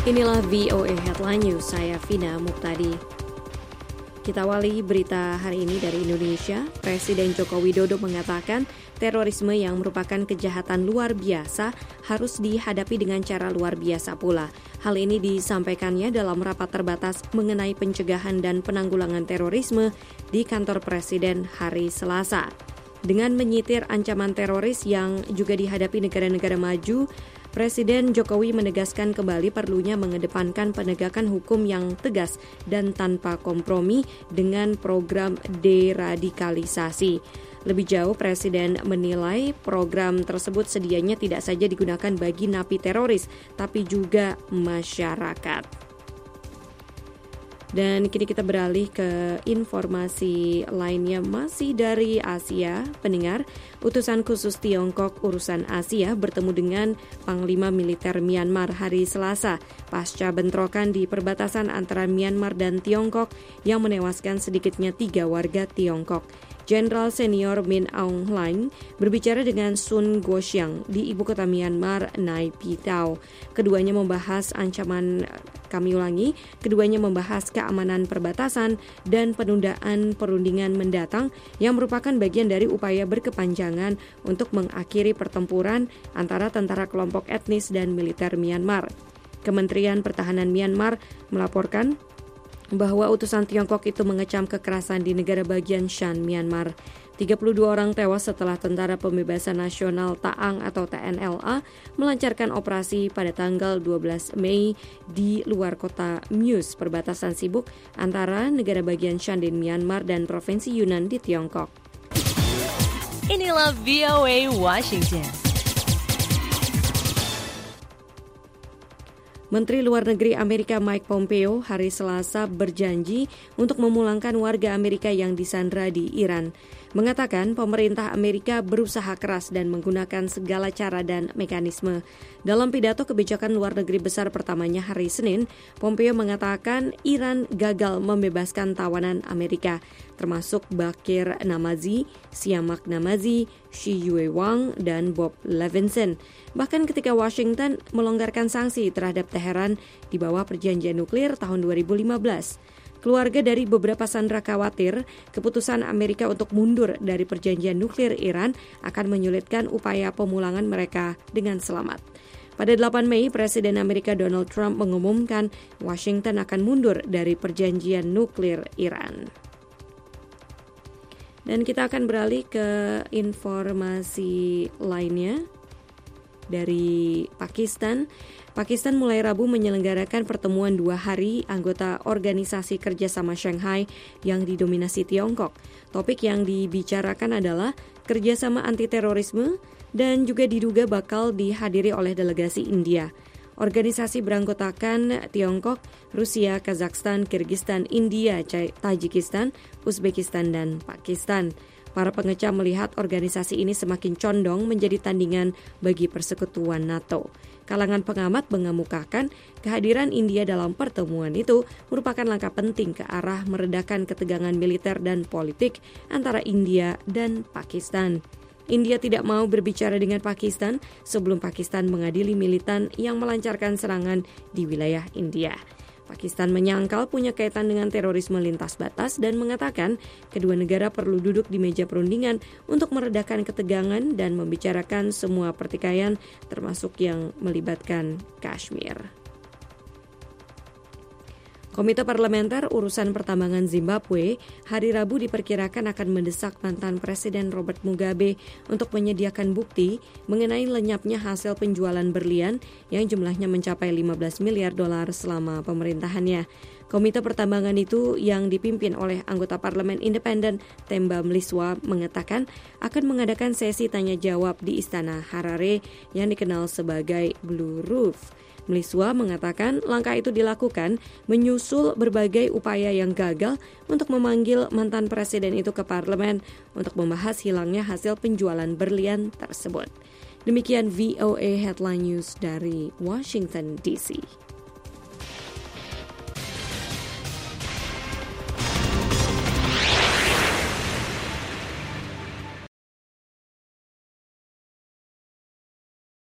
Inilah VOA Headline News, saya Vina Muhtadi. Kita awali berita hari ini dari Indonesia. Presiden Joko Widodo mengatakan terorisme yang merupakan kejahatan luar biasa harus dihadapi dengan cara luar biasa pula. Hal ini disampaikannya dalam rapat terbatas mengenai pencegahan dan penanggulangan terorisme di kantor Presiden hari Selasa. Dengan menyitir ancaman teroris yang juga dihadapi negara-negara maju, Presiden Jokowi menegaskan kembali perlunya mengedepankan penegakan hukum yang tegas dan tanpa kompromi dengan program deradikalisasi. Lebih jauh, Presiden menilai program tersebut sedianya tidak saja digunakan bagi napi teroris, tapi juga masyarakat. Dan kini kita beralih ke informasi lainnya masih dari Asia. Pendengar, utusan khusus Tiongkok urusan Asia bertemu dengan Panglima Militer Myanmar hari Selasa pasca bentrokan di perbatasan antara Myanmar dan Tiongkok yang menewaskan sedikitnya 3 warga Tiongkok. Jenderal senior Min Aung Hlaing berbicara dengan Sun Guoxiang di ibu kota Myanmar, Nay Pyi Taw. Keduanya membahas keamanan perbatasan dan penundaan perundingan mendatang yang merupakan bagian dari upaya berkepanjangan untuk mengakhiri pertempuran antara tentara kelompok etnis dan militer Myanmar. Kementerian Pertahanan Myanmar melaporkan bahwa utusan Tiongkok itu mengecam kekerasan di negara bagian Shan, Myanmar. 32 orang tewas setelah Tentara Pembebasan Nasional Taang atau TNLA melancarkan operasi pada tanggal 12 Mei di luar kota Muse, perbatasan sibuk antara negara bagian Shan di Myanmar dan Provinsi Yunnan di Tiongkok. Inilah VOA Washington. Menteri Luar Negeri Amerika Mike Pompeo hari Selasa berjanji untuk memulangkan warga Amerika yang disandra di Iran. Mengatakan pemerintah Amerika berusaha keras dan menggunakan segala cara dan mekanisme. Dalam pidato kebijakan luar negeri besar pertamanya hari Senin, Pompeo mengatakan Iran gagal membebaskan tawanan Amerika, termasuk Bakir Namazi, Siamak Namazi, Shi Yue Wang, dan Bob Levinson. Bahkan ketika Washington melonggarkan sanksi terhadap Teheran di bawah perjanjian nuklir tahun 2015. Keluarga dari beberapa sandera khawatir keputusan Amerika untuk mundur dari perjanjian nuklir Iran akan menyulitkan upaya pemulangan mereka dengan selamat. Pada 8 Mei, Presiden Amerika Donald Trump mengumumkan Washington akan mundur dari perjanjian nuklir Iran. Dan kita akan beralih ke informasi lainnya dari Pakistan. Pakistan mulai Rabu menyelenggarakan pertemuan 2 hari anggota Organisasi Kerjasama Shanghai yang didominasi Tiongkok. Topik yang dibicarakan adalah kerjasama anti-terorisme dan juga diduga bakal dihadiri oleh delegasi India. Organisasi beranggotakan Tiongkok, Rusia, Kazakhstan, Kirgistan, India, Tajikistan, Uzbekistan, dan Pakistan. Para pengecam melihat organisasi ini semakin condong menjadi tandingan bagi persekutuan NATO. Kalangan pengamat mengemukakan kehadiran India dalam pertemuan itu merupakan langkah penting ke arah meredakan ketegangan militer dan politik antara India dan Pakistan. India tidak mau berbicara dengan Pakistan sebelum Pakistan mengadili militan yang melancarkan serangan di wilayah India. Pakistan menyangkal punya kaitan dengan terorisme lintas batas dan mengatakan kedua negara perlu duduk di meja perundingan untuk meredakan ketegangan dan membicarakan semua pertikaian termasuk yang melibatkan Kashmir. Komite Parlementer Urusan Pertambangan Zimbabwe hari Rabu diperkirakan akan mendesak mantan Presiden Robert Mugabe untuk menyediakan bukti mengenai lenyapnya hasil penjualan berlian yang jumlahnya mencapai 15 miliar dolar selama pemerintahannya. Komite Pertambangan itu yang dipimpin oleh anggota Parlemen Independen Themba Mliswa mengatakan akan mengadakan sesi tanya jawab di Istana Harare yang dikenal sebagai Blue Roof. Mliswa mengatakan langkah itu dilakukan menyusul berbagai upaya yang gagal untuk memanggil mantan presiden itu ke parlemen untuk membahas hilangnya hasil penjualan berlian tersebut. Demikian VOA Headline News dari Washington DC.